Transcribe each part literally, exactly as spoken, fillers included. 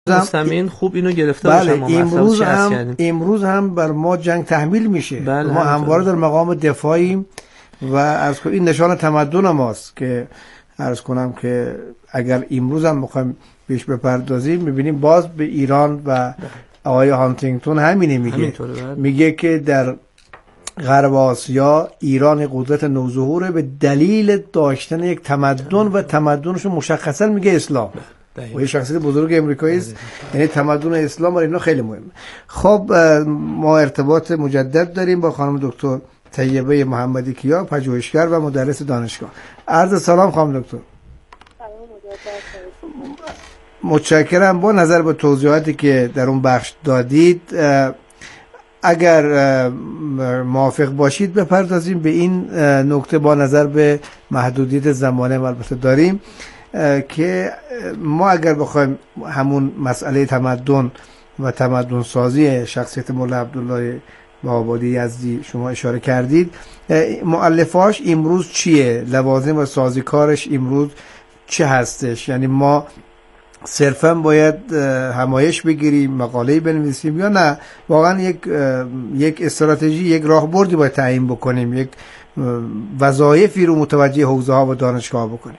مستمعین خوب اینو گرفته باشن. بله امروز هم امروز هم بر ما جنگ تحمیل میشه. بله ما همواره در مقام دفاعیم و از این نشان تمدن ماست که عرض کنم که اگر امروز هم بخوایم بهش بپردازیم میبینیم باز به ایران و آقای هانتینگتون همینه میگه میگه که در غرب آسیا ایران قدرت نوظهوره به دلیل داشتن یک تمدن و تمدنش مشخصا میگه اسلام و یه شخصیت بزرگ امریکایی است، یعنی تمدن اسلام برای اینا خیلی مهمه. خب ما ارتباط مجدد داریم با خانم دکتر طیبه محمدی کیا، پژوهشگر و مدرس دانشگاه. عرض سلام خانم دکتر. متشکرم. با نظر به توضیحاتی که در اون بخش دادید اگر موافق باشید بپردازیم به این نکته با نظر به محدودیت زمانه البته داریم که ما اگر بخوایم همون مسئله تمدن و تمدن سازی شخصیت مولا عبدالله بهاءالدین یزدی شما اشاره کردید، مؤلفاش امروز چیه؟ لوازم و سازیکارش امروز چه هستش؟ یعنی ما صرفا باید همایش بگیریم، مقاله‌ای بنویسیم یا نه واقعا یک یک استراتژی، یک راهبردی باید تعیین بکنیم، یک وظایفی رو متوجه حوزه ها و دانشگاه بکنیم؟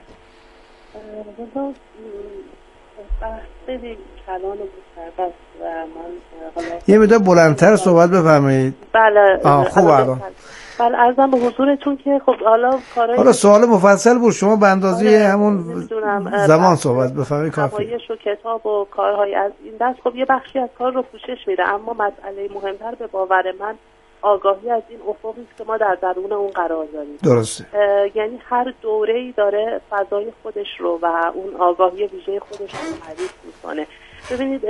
یه مقدار بلندتر صحبت بفرمایید. بله خوب الان. بله عرضم به حضورتون که خب حالا کارهای حالا سوال مفصل بود، شما به اندازه آره همون زمان صحبت بفرمایید کافیه. همایش و کتاب و کارهای از این دست خب یه بخشی از کار رو پوشش میده، اما مسئله مهمتر به باور من آگاهی از این افقی است که ما در درون اون قرار داریم. درسته. یعنی هر دوره‌ای داره فضای خودش رو و اون آگاهی ویژه خودش رو تعریف میکنه. ببینید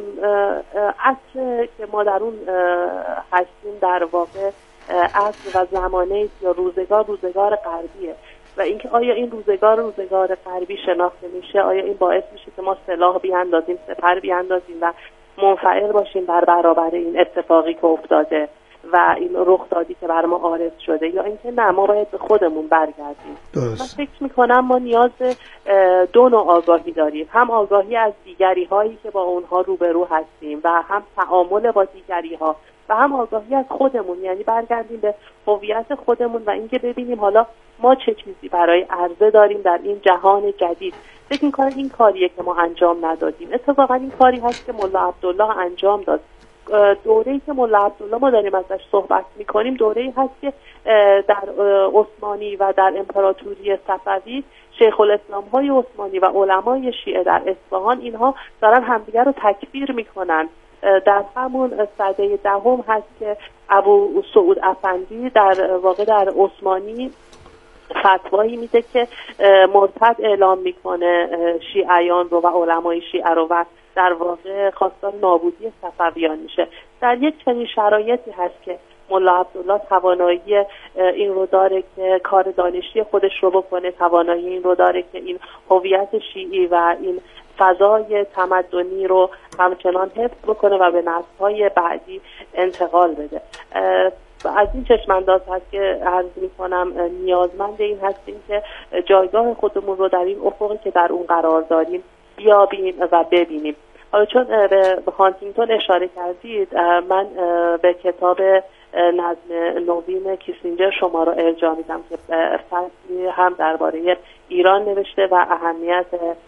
اصل که ما در اون هستیم در واقع اصل و زمانه یا روزگار روزگار غربیه و اینکه آیا این روزگار روزگار غربی شناخته میشه، آیا این باعث میشه که ما سلاح بیاندازیم، سپر بیاندازیم و منفعل باشیم بر برابر این اتفاقی که افتاده و این رخ دادی که بر ما عارض شده، یا اینکه نه ما باید به خودمون برگردیم. من فکر میکنم ما نیاز به دو نوع آگاهی داریم، هم آگاهی از دیگری هایی که با اونها روبرو هستیم و هم تعامل با دیگری ها و هم آگاهی از خودمون، یعنی برگردیم به هویت خودمون و اینکه ببینیم حالا ما چه چیزی برای عرضه داریم در این جهان جدید. فکر میکنم این کاریه که ما انجام ندادیم. اتفاقا این کاری هست که مولا عبدالله انجام داد. دوره‌ای که مولا عبدالله ما داریم ازش صحبت میکنیم دوره‌ای هست که در عثمانی و در امپراتوری صفوی شیخ الاسلام های عثمانی و علمای شیعه در اصفهان اینها دارن همدیگر رو تکفیر میکنن. در همون سده دهم هست که ابو سعود افندی در واقع در عثمانی فتوایی میده که مرتد اعلام میکنه شیعیان رو و علمای شیعه رو و در واقع خواستار نابودی صفویان میشه. در یک چنین شرایطی هست که مولا عبدالله توانایی این رو داره که کار دانشی خودش رو بکنه، توانایی این رو داره که این هویت شیعی و این فضای تمدنی رو همچنان حفظ بکنه و به نسل‌های بعدی انتقال بده. از این چشم‌انداز هست که عرض می‌کنم نیازمند این هستیم که جایگاه خودمون رو در این افقی که در اون قرار داریم بیابیم و ببینیم. حالا چون به هانتینگتون اشاره کردید، من به کتاب نظم نوین کیسینجر شما رو ارجاع میدم که فصلی هم درباره ایران نوشته و اهمیت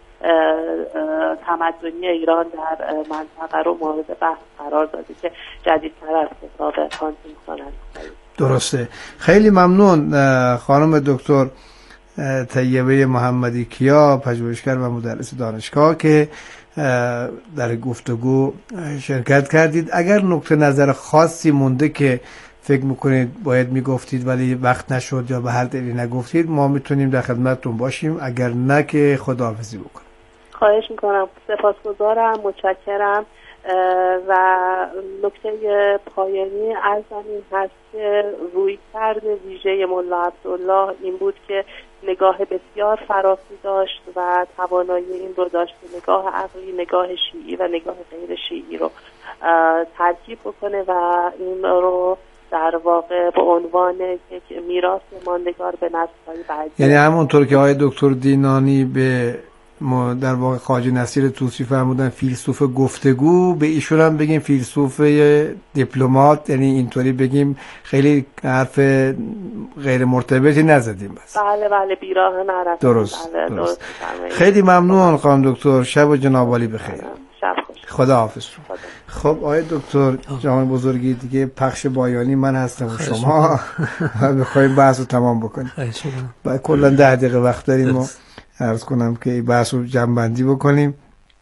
تمدنی ایران در منطقه رو مورد بحث قرار داده که جدیدتر از کتاب هانتینگتون هست. درسته. خیلی ممنون خانم دکتر طیبه محمدی کیا، پژوهشگر و مدرس دانشگاه که در گفتگو شرکت کردید. اگر نکته نظر خاصی مونده که فکر میکنید باید میگفتید ولی وقت نشد یا به هر دلیلی نگفتید، ما میتونیم در خدمتتون باشیم، اگر نه که خداحافظی بکنیم. خواهش میکنم. سپاسگزارم، متشکرم. و نکته پایانی ارزم این هست که روی کرده ویژه مولا عبدالله این بود که نگاه بسیار فراسی داشت و توانایی این رو داشت که نگاه عقلی، نگاه شیعی و نگاه غیر شیعی رو ترکیب بکنه و این رو در واقع به عنوان یک میراث ماندگار به نسل‌های بعدی، یعنی همونطور که آقای دکتر دینانی به ما در واقع خواجه نصیر طوسی فرمودن فیلسوف گفتگو، به ایشون هم بگیم فیلسوف دیپلمات، یعنی اینطوری بگیم خیلی حرف غیر مرتبطی نزدیم بس. بله بله بیراه نرفت. درست, بله درست. درست. خیلی ممنون خانم دکتر، شب و جناب عالی بخیر. شب خوش. خدا حافظ. خب آقای دکتر جناب بزرگی، دیگه پخش بایانی من هستم و شما بخوایم بحث رو تمام بکنیم. بعد کلا ده دقیقه وقت داریم و عرض کنم که این بحث رو جمع‌بندی بکنیم.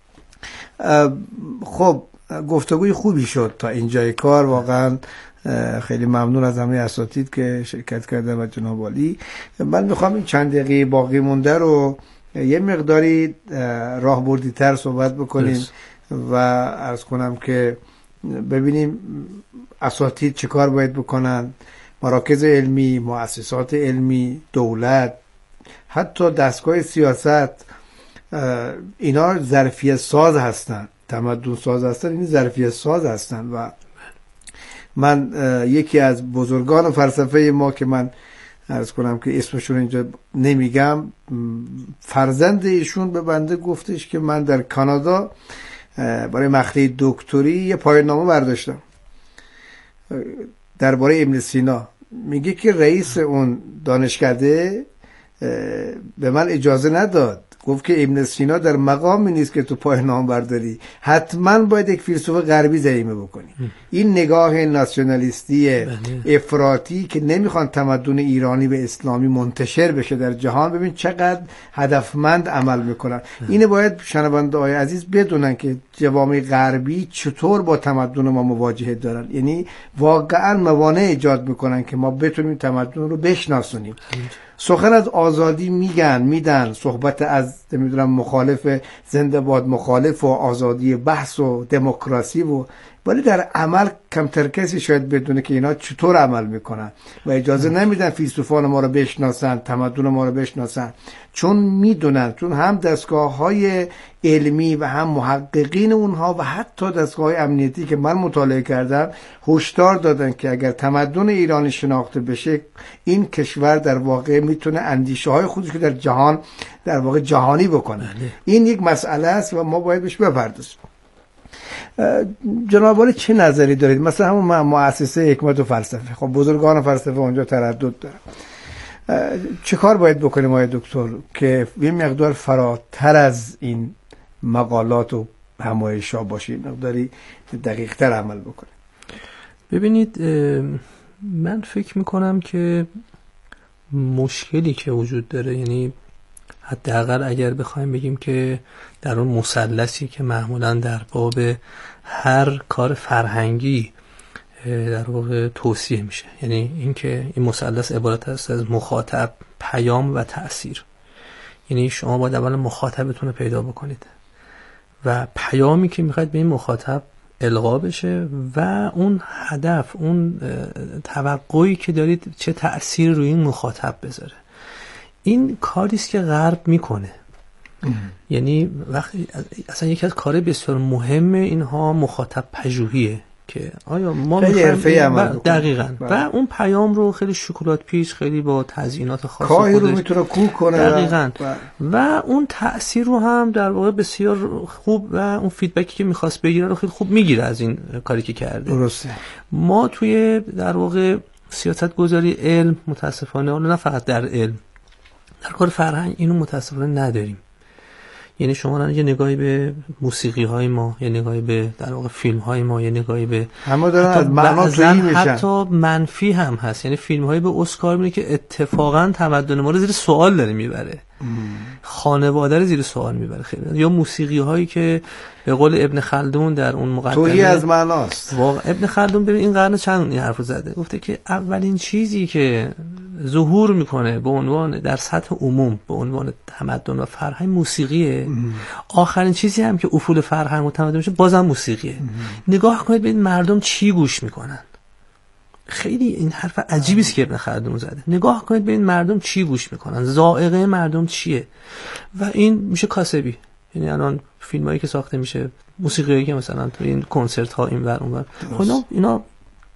خب گفتگوی خوبی شد تا اینجای کار، واقعا خیلی ممنون از همه اساتید که شرکت کردن و جناب عالی. من میخوام این چند دقیقه باقی مونده رو یه مقداری راهبردی تر صحبت بکنیم و عرض کنم که ببینیم اساتید چه کار باید بکنن، مراکز علمی، مؤسسات علمی، دولت، حتی دستگاه سیاست، اینا ظرفیت ساز هستن، تمدن ساز هستن، این ظرفیت ساز هستن. و من یکی از بزرگان فلسفه ما که من عرض کنم که اسمشون اینجا نمیگم، فرزند ایشون به بنده گفتش که من در کانادا برای مقطع دکتری یه پایان‌نامه برداشتم درباره ابن سینا. میگه که رئیس اون دانشکده به من اجازه نداد، گفت که ابن سینا در مقامی نیست که تو پایان‌نامه برداری، حتما باید یک فیلسوف غربی ضمیمه بکنی. این نگاه ناسیونالیستی افراطی که نمیخوان تمدن ایرانی و اسلامی منتشر بشه در جهان، ببین چقدر هدفمند عمل میکنن. اینه باید شنونده های عزیز بدونن که جوامع غربی چطور با تمدن ما مواجهه دارن، یعنی واقعا موانع ایجاد میکنن که ما بتونیم تمدن رو بشناسونیم. سخن از آزادی میگن میدن، صحبت از نمیدونم مخالف زنده باد مخالف و آزادی بحث و دموکراسی، و ولی در عمل کمتر کسی شاید بدونه که اینا چطور عمل میکنن و اجازه نمیدن فیلسوفان ما رو بشناسن، تمدن ما رو بشناسن، چون میدونن، چون هم دستگاه های علمی و هم محققین اونها و حتی دستگاه های امنیتی که من مطالعه کردم هشدار دادن که اگر تمدن ایرانی شناخته بشه، این کشور در واقع میتونه اندیشه های خودش که در جهان در واقع جهانی بکنه. این یک مسئله است و ما باید بهش بپردازیم. جناب عالی چه نظری دارید؟ مثلا همون مؤسسه حکمت و فلسفه، خب بزرگان فلسفه اونجا تردد دارن، چه کار باید بکنیم آقای دکتر که یه مقدار فراتر از این مقالات و همایش‌ها باشیم، مقداری دقیق تر عمل بکنیم؟ ببینید من فکر میکنم که مشکلی که وجود داره، یعنی حداقل اگر بخوایم بگیم که در اون مثلثی که معمولا در باب هر کار فرهنگی در واقع توصیه میشه، یعنی اینکه این مثلث عبارت است از مخاطب، پیام و تأثیر. یعنی شما باید اول مخاطبتون رو پیدا بکنید و پیامی که میخواید به این مخاطب القا بشه و اون هدف، اون توقعی که دارید چه تأثیر روی این مخاطب بذاره. این کاری است که غرب میکنه. یعنی وقتی اصلا یکی از کارهای بسیار مهم اینها مخاطب پژوهیه که آیا ما می‌خوایم دقیقاً و اون پیام رو خیلی شکلات پیچ، خیلی با تزیینات خاص خودش رو میتونه کوک کنه دقیقاً و اون تأثیر رو هم در واقع بسیار خوب و اون فیدبکی که می‌خواست بگیره رو خیلی خوب میگیره از این کاری که کرده. درسته. ما توی در واقع سیاست گذاری علم متاسفانه، نه فقط در علم، در کار فرهنگ اینو متاسفانه نداریم. یعنی شما یه نگاهی به موسیقی های ما، یه نگاهی به در واقع فیلم های ما، یه نگاهی به همه دارن معنا تویی میشن، حتی منفی هم هست. یعنی فیلم هایی به اسکار میره که اتفاقا تمدن ما رو زیر سوال داره میبره، خانواده رو زیر سوال میبره خیلی. یا موسیقی هایی که به قول ابن خلدون در اون مقدمه تویی از معناست. واقع ابن خلدون ببین این قرن چند این حرفو زده، گفته که اولین چیزی که ظهور میکنه به عنوان در سطح عموم به عنوان تمدن و فرهنگ موسیقیه، آخرین چیزی هم که افول فرهنگ و تمدن میشه بازم موسیقیه. نگاه کنید ببین مردم چی گوش میکنن. خیلی این حرف عجیبی است که ابن خلدون زده. نگاه کنید ببین مردم چی گوش میکنن، ذائقه مردم چیه. و این میشه کاسبی. یعنی الان فیلمایی که ساخته میشه، موسیقیایی که مثلا تو این کنسرت ها این ور اون ور، خب اینا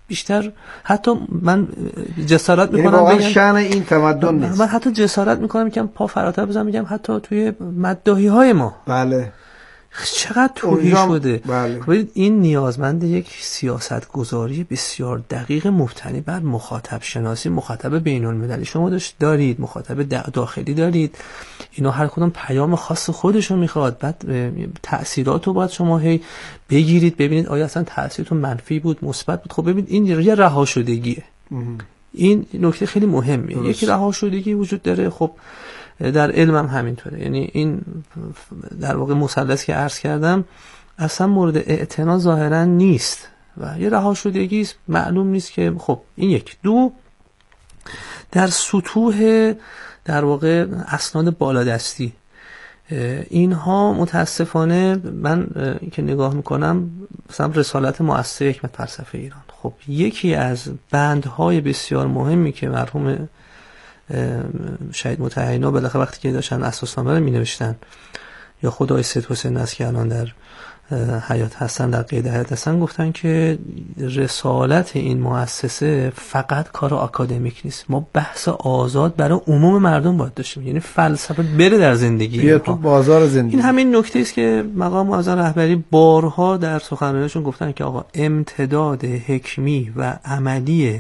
بیشتر حتی من جسارت میکنم یعنی واقعا شأن این تمدن نیست. من حتی جسارت میکنم میگم پا فراتر بزنم میگم حتی توی مداحی های ما بله چقدر توهی شده. بله. ببینید این نیازمند یک سیاست گذاری بسیار دقیق مبتنی بر مخاطب شناسی، مخاطب بین المللی شما داشت دارید، مخاطب داخلی دارید، اینا هر کدوم پیام خاص خودشون میخواد. بعد تأثیرات رو باید شما هی بگیرید ببینید آیا اصلا تأثیرتون منفی بود مثبت بود. خب ببینید این یه رها شدگیه. این نکته خیلی مهمیه. یک رها شدگی وجود داره. خب در علم هم همینطوره. یعنی این در واقع مثلثی که عرض کردم اصلا مورد اعتنا ظاهرا نیست و یه رها شدگی است، معلوم نیست که خب این یک. دو، در سطوح در واقع اسناد بالادستی اینها متاسفانه من که نگاه میکنم مثلا رسالت مؤسسه حکمت فلسفه ایران، خب یکی از بندهای بسیار مهمی که مرحوم شهید مطهری‌نژاد بالاخره وقتی که داشتن اساسنامه رو می‌نوشتن یا خدای سید حسین است که الان در حیات هستن، در قید حیات هستن، گفتن که رسالت این مؤسسه فقط کار آکادمیک نیست، ما بحث آزاد برای عموم مردم باید داشتیم، یعنی فلسفه بره در زندگی، بیا تو بازار زندگی. این همین نکته است که مقام معظم رهبری بارها در سخنرانیشون گفتن که آقا امتداد حکمی و عملی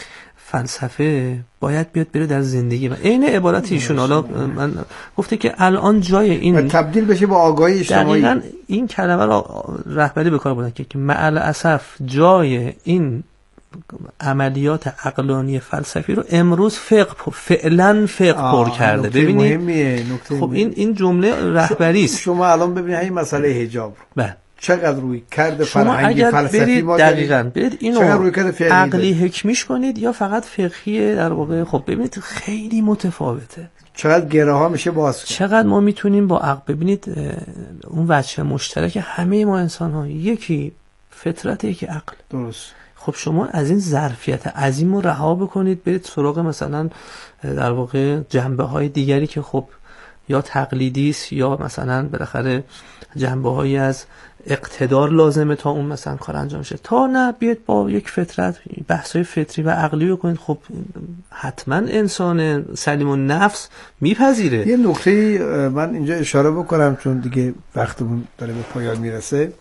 فلسفه باید بیاد بره در زندگی و عین عبارت ایشون. حالا من گفته که الان جای این تبدیل بشه با آگاهی اجتماعی. دقیقاً این کلمه رو رهبری به کار بردن که معل اسف جای این عملیات عقلانی فلسفی رو امروز فقه فعلا فقه پر کرده. ببینید خب این این جمله رهبری است. شما الان ببینید این مسئله حجاب بله چقدر روی کرده فرهنگی فلسفی ما دقیقاً برید اینو عقلی دارید. حکمیش کنید یا فقط فقهی در واقع. خب ببینید خیلی متفاوته، چقدر گره ها میشه باز، چقدر ما میتونیم با عقل. ببینید اون وجه مشترک همه ما انسان ها یکی فطرت یکی عقل. درست. خب شما از این ظرفیت عظیم رو رها بکنید برید سراغ مثلا در واقع جنبه های دیگری که خب یا تقلیدی است یا مثلا بالاخره جنبه هایی از اقتدار لازمه تا اون مثلا کار انجام شه. تا نه بیاد با یک فطرت بحث‌های فطری و عقلی رو کنید. خب حتما انسان سلیم النفس میپذیره. یه نکته من اینجا اشاره بکنم چون دیگه وقتمون داره به پایان میرسه.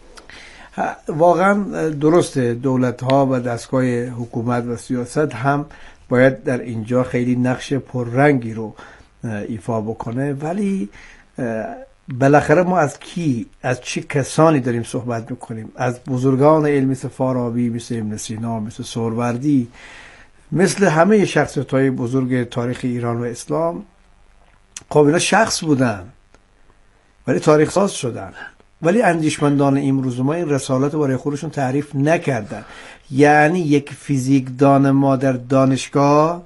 واقعا درسته دولت‌ها و دستگاه حکومت و سیاست هم باید در اینجا خیلی نقش پررنگی رو ایفا بکنه، ولی بالاخره ما از کی، از چه کسانی داریم صحبت میکنیم؟ از بزرگان علم مثل فارابی، مثل ابن سینا، مثل سهروردی، مثل همه شخصیت‌های بزرگ تاریخ ایران و اسلام. خب اینا شخص بودن ولی تاریخ ساز شدن، ولی اندیشمندان امروز ما این رسالت رو برای خودشون تعریف نکردن. یعنی یک فیزیکدان ما در دانشگاه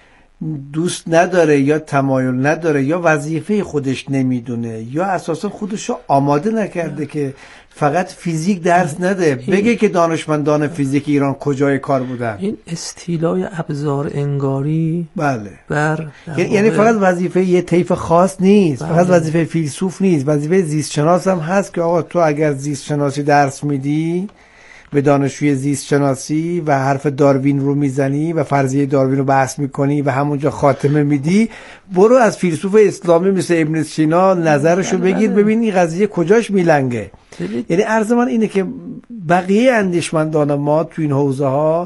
دوست نداره یا تمایل نداره یا وظیفه خودش نمیدونه یا اساسا خودش رو آماده نکرده که فقط فیزیک درس نده، بگه که دانشمندان فیزیک ایران کجای کار بودن. این استیلای ابزار انگاری بله بر یعنی فقط وظیفه یه طیف خاص نیست، بله. فقط وظیفه فیلسوف نیست، وظیفه زیست شناس هم هست که آقا تو اگر زیست شناسی درس میدی به دانشجوی زیست شناسی و حرف داروین رو میزنی و فرضیه داروین رو بحث میکنی و همونجا خاتمه میدی، برو از فیلسوف اسلامی مثل ابن سینا نظرشو بگیر ببین این قضیه کجاش میلنگه. یعنی عرض من اینه که بقیه اندیشمندان ما تو این حوزه ها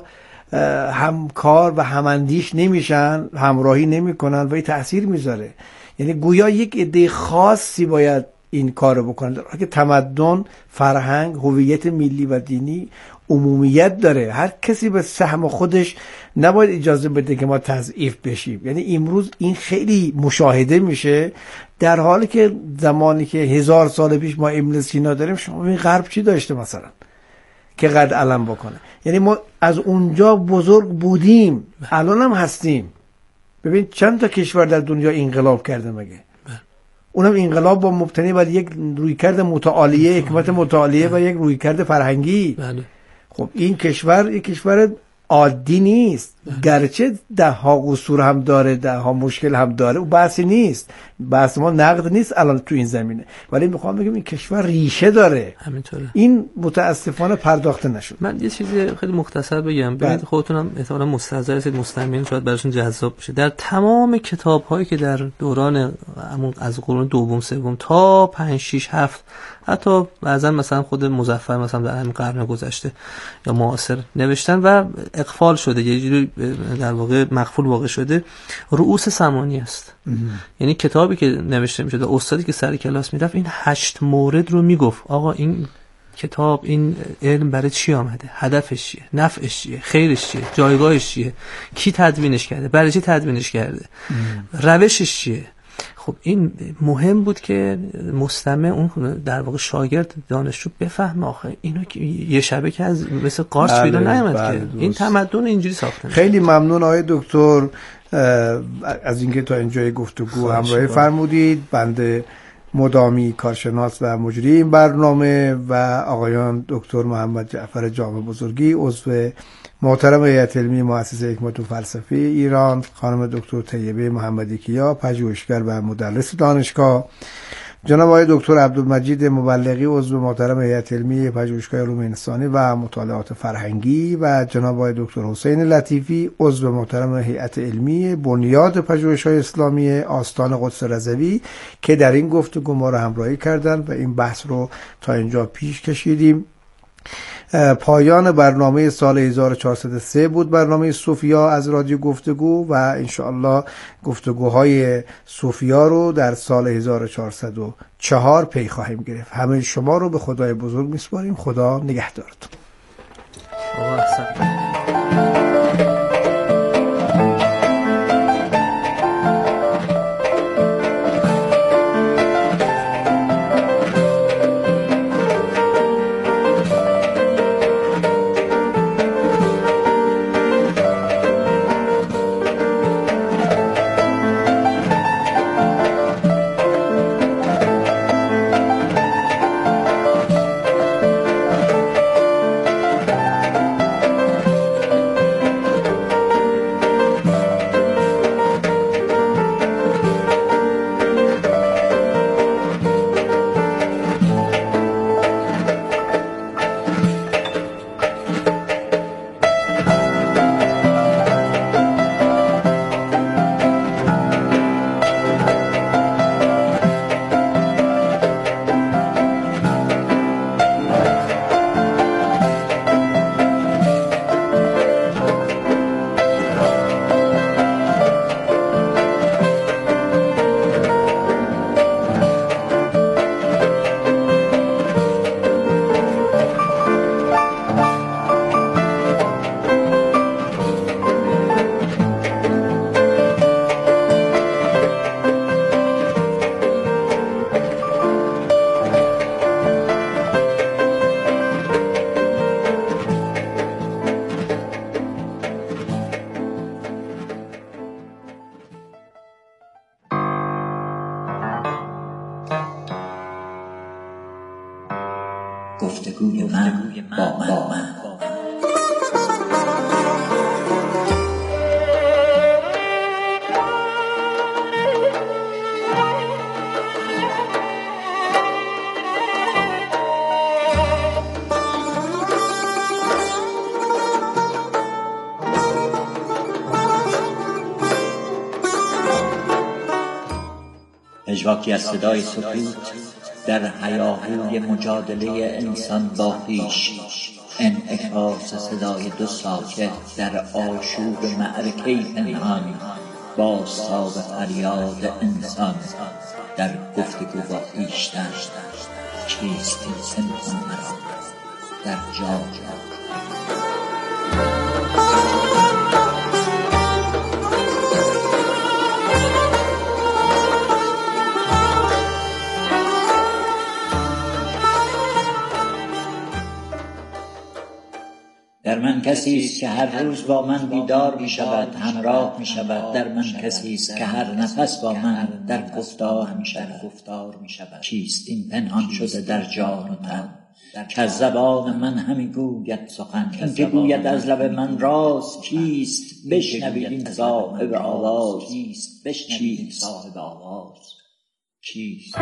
همکار و هماندیش نمیشن، همراهی نمیکنن و این تأثیر میذاره. یعنی گویا یک عده خاصی باید این کارو بکنن که تمدن، فرهنگ، هویت ملی و دینی عمومیت داره. هر کسی به سهم خودش نباید اجازه بده که ما تضعیف بشیم. یعنی امروز این خیلی مشاهده میشه، در حالی که زمانی که هزار سال پیش ما ابن سینا داریم، شما این غرب چی داشته مثلا که قد علم بکنه؟ یعنی ما از اونجا بزرگ بودیم، الان هم هستیم. ببین چند تا کشور در دنیا انقلاب کرده مگه؟ اونم انقلاب با مبتنی بر یک رویکرد متعالیه، حکمت متعالیه و یک رویکرد فرهنگی. بله. خب این کشور یک کشور عادی نیست. گرچه ده ها قصور هم داره، ده ها مشکل هم داره، و بحثی نیست، بحث ما نقد نیست الان تو این زمینه، ولی میخوام بگم این کشور ریشه داره. همینطوره. این متاسفانه پرداخته نشد. من یه چیزی خیلی مختصر بگم، ببینید خودتونم احتمالاً مستحضر هستید، مستمعین شاید براشون جذاب بشه. در تمام کتاب‌هایی که در دوران همون از قرون دوم سوم تا پنج شش هفت، حتی بعضا مثلا خود مظفر مثلا در همین قرن گذشته یا معاصر نوشتن و اغفال شده، یه جوری در واقع مغفول واقع شده، رؤوس سمانی است. یعنی کتابی که نوشته میشد و استادی که سر کلاس میرفت این هشت مورد رو میگفت، آقا این کتاب، این علم برای چی آمده، هدفش چیه، نفعش چیه، خیرش چیه، جایگاهش چیه، کی تدوینش کرده، برای چی تدوینش کرده، روشش چیه. خب این مهم بود که مستمع، اون در واقع شاگرد، دانشجو بفهمه آخه اینو که یه شبه که از مثل قارچ پیدا نیامد که این تمدن اینجوری ساخته. خیلی ممنون آقای دکتر از اینکه تا اینجای گفتگو همراهی فرمودید. بنده مدامی کارشناس و مجری این برنامه و آقایان دکتر محمد جعفر جامع بزرگی عضو محترم هیئت علمی مؤسسه حکمت الفلسفه ایران، خانم دکتر طیبه محمدی کیا پژوهشگر و مدرس دانشگاه، جناب آقای دکتر عبدالمجید مبلغی عضو محترم هیئت علمی پژوهشگاه علوم انسانی و مطالعات فرهنگی و جناب آقای دکتر حسین لطیفی عضو محترم هیئت علمی بنیاد پژوهش‌های اسلامی آستان قدس رضوی که در این گفتگو ما رو همراهی کردند و این بحث رو تا اینجا پیش کشیدیم. پایان برنامه سال هزار و چهارصد و سه بود، برنامه صوفیا از رادیو گفتگو، و انشاءالله گفتگوهای صوفیا رو در سال هزار و چهارصد و چهار پی خواهیم گرفت. همه شما رو به خدای بزرگ میسپاریم. خدا نگهدارتون. گفتگوی من با من, با من. پژواکی از صدای سکوت در هیاهوی مجادله انسان با خویش، انعکاس صدای دو ساکت در آشوب معرکه پنهان، بازتاب فریاد انسان در گفتگو با خویشتن. چیست این پنهان مرا در جا در من کسی است که هر روز با من بیدار می شود، همراه می شود. در من کسی است که هر نفس با من در گفتار می شود. چیست این پنهان شده در جان و تن؟ که زبان من همی گوید سخن. این که گوید از لب من راست کیست؟ بشنوید این صاحب آواز کیست؟ بشنوید این صاحب آواز کیست؟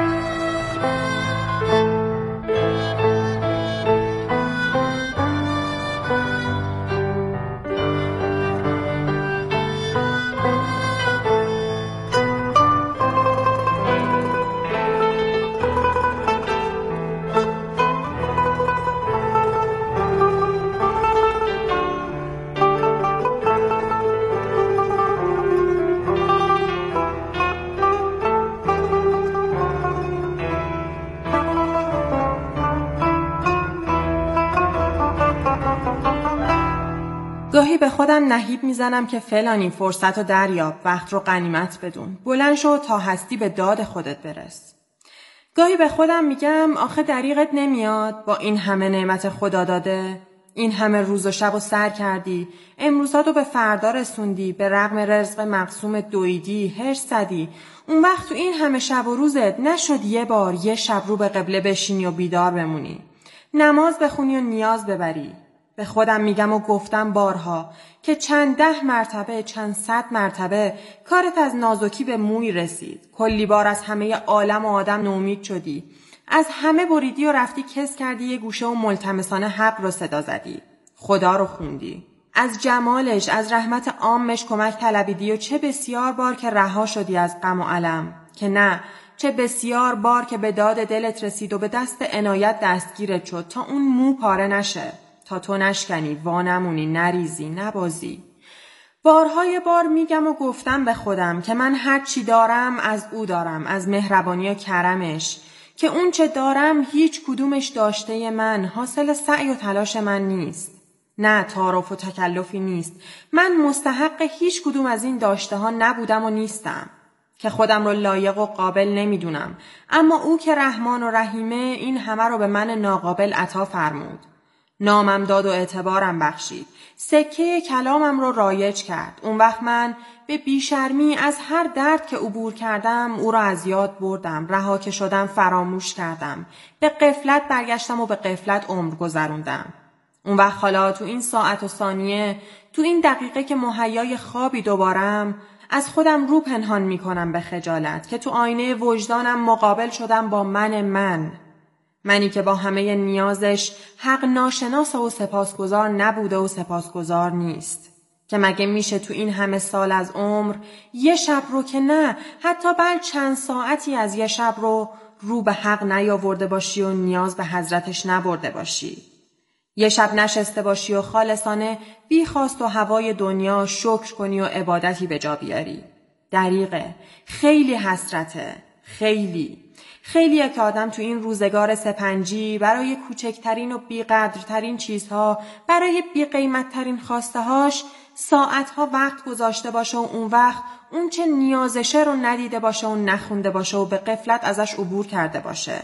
گاهی به خودم نهیب میزنم که فلانی فرصت رو دریاب، وقت رو غنیمت بدون، بلند شو تا هستی به داد خودت برس. گاهی به خودم میگم آخه دریغت نمیاد با این همه نعمت خدا داده، این همه روز و شب و سر کردی، امروزاتو به فردا رسوندی، به رغم رزق مقسوم دویدی، هرس زدی، اون وقت تو این همه شب و روزت نشد یه بار یه شب رو به قبله بشینی و بیدار بمونی، نماز بخونی و نیاز ببری. به خودم میگم و گفتم بارها که چند ده مرتبه چند صد مرتبه کارت از نازکی به موی رسید، کلی بار از همه عالم و آدم نومید شدی، از همه بریدی و رفتی کس کردی یه گوشه و ملتمسانه حق رو صدا زدی، خدا رو خوندی، از جمالش از رحمت عامش کمک طلبیدی و چه بسیار بار که رها شدی از غم و الم، که نه چه بسیار بار که به داد دلت رسید و به دست عنایت دستگیرت شد تا اون مو پاره نشه، تا تو نشکنی، وانمونی، نریزی، نبازی. بارهای بار میگم و گفتم به خودم که من هر چی دارم از او دارم، از مهربانی و کرمش، که اون چه دارم هیچ کدومش داشته من، حاصل سعی و تلاش من نیست. نه تعارف و تکلفی نیست. من مستحق هیچ کدوم از این داشته ها نبودم و نیستم، که خودم رو لایق و قابل نمیدونم، اما او که رحمان و رحیمه این همه رو به من ناقابل عطا فرمود. نامم داد و اعتبارم بخشید، سکه کلامم رو رایج کرد. اون وقت من به بیشرمی از هر درد که عبور کردم او را از یاد بردم، رها که شدم فراموش کردم، به غفلت برگشتم و به غفلت عمر گذروندم. اون وقت حالا تو این ساعت و ثانیه، تو این دقیقه که مهیای خوابی دوبارم، از خودم رو پنهان می کنم به خجالت که تو آینه وجدانم مقابل شدم با من من منی که با همه نیازش حق ناشناس و سپاسگزار نبوده و سپاسگزار نیست، که مگه میشه تو این همه سال از عمر یه شب رو که نه حتی بل چند ساعتی از یه شب رو رو به حق نیاورده باشی و نیاز به حضرتش نبرده باشی، یه شب نشسته باشی و خالصانه بی خواست و هوای دنیا شکر کنی و عبادتی به جا بیاری. دریغه، خیلی حسرته، خیلی خیلیه که آدم تو این روزگار سپنجی برای کوچکترین و بیقدرترین چیزها، برای بیقیمتترین خواسته هاش ساعتها وقت گذاشته باشه و اون وقت اون چه نیازشه رو ندیده باشه و نخونده باشه و به غفلت ازش عبور کرده باشه.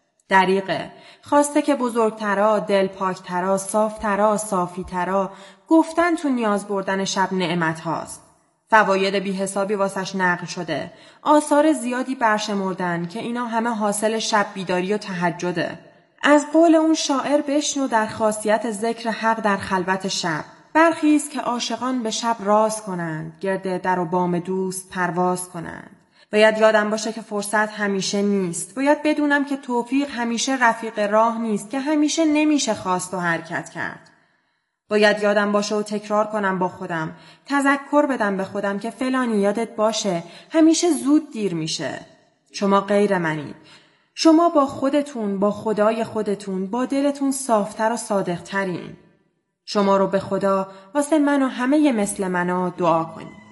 دریغه، خواسته که بزرگترا، دل پاکترا، صافترا، صافیترا گفتن تو نیاز بردن شب نعمت هاست. فواید بی حسابی واسش نقل شده، آثار زیادی برشمردن که اینا همه حاصل شب بیداری و تهجده. از قول اون شاعر بشنو در خاصیت ذکر حق در خلوت شب. برخیز که عاشقان به شب راز کنند، گرد در و بام دوست پرواز کنند. باید یادم باشه که فرصت همیشه نیست. باید بدونم که توفیق همیشه رفیق راه نیست، که همیشه نمیشه خواست و حرکت کرد. باید یادم باشه و تکرار کنم با خودم، تذکر بدم به خودم که فلانی یادت باشه همیشه زود دیر میشه. شما غیر منید. شما با خودتون، با خدای خودتون، با دلتون صافتر و صادقترین. شما رو به خدا واسه من و همه مثل منا دعا کنید.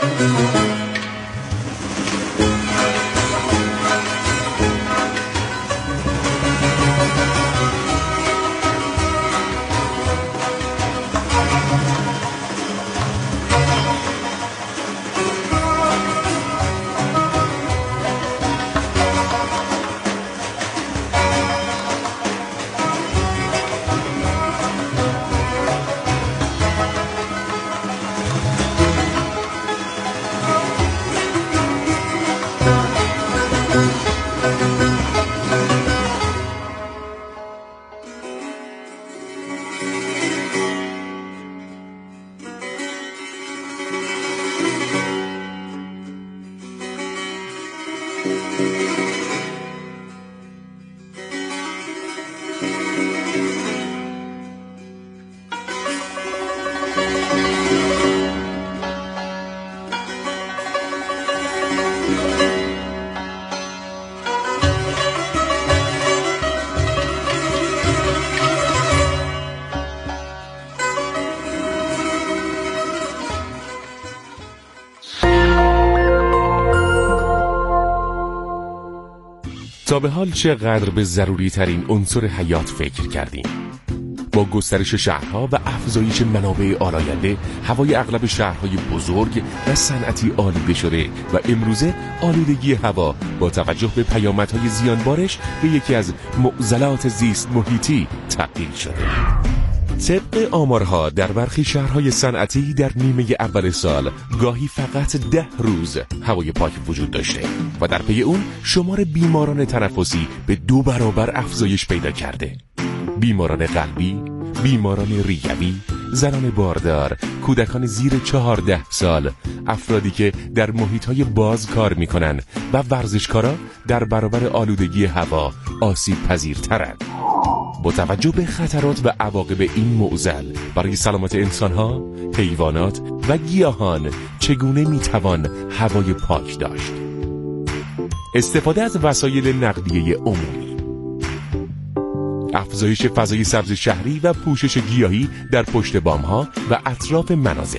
تا به حال چقدر به ضروری ترین عنصر حیات فکر کردیم؟ با گسترش شهرها و افزایش منابع آلاینده، هوای اغلب شهرهای بزرگ و صنعتی آلوده شده و امروزه آلودگی هوا با توجه به پیامدهای زیانبارش به یکی از معضلات زیست محیطی تبدیل شده. طبق آمارها در برخی شهرهای صنعتی در نیمه اول سال گاهی فقط ده روز هوای پاک وجود داشته و در پی اون شمار بیماران تنفسی به دو برابر افزایش پیدا کرده. بیماران قلبی، بیماران ریوی، زنان باردار، کودکان زیر چهارده سال، افرادی که در محیطهای باز کار میکنن و ورزشکارا در برابر آلودگی هوا آسیب پذیرترند. با توجه به خطرات و عواقب این معضل برای سلامت انسانها، حیوانات و گیاهان چگونه میتوان هوای پاک داشت؟ استفاده از وسایل نقلیه عمومی، افزایش فضای سبز شهری و پوشش گیاهی در پشت بامها و اطراف منازل،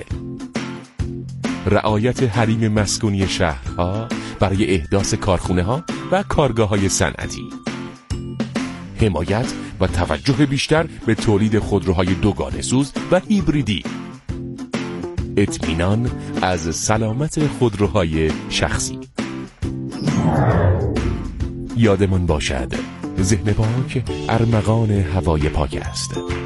رعایت حریم مسکونی شهرها برای احداث کارخانه‌ها و کارگاه‌های صنعتی، حمایت و توجه بیشتر به تولید خودروهای دوگانه سوز و هیبریدی، اطمینان از سلامت خودروهای شخصی. یادمان باشد ذهن پاک ارمغان هوای پاک است.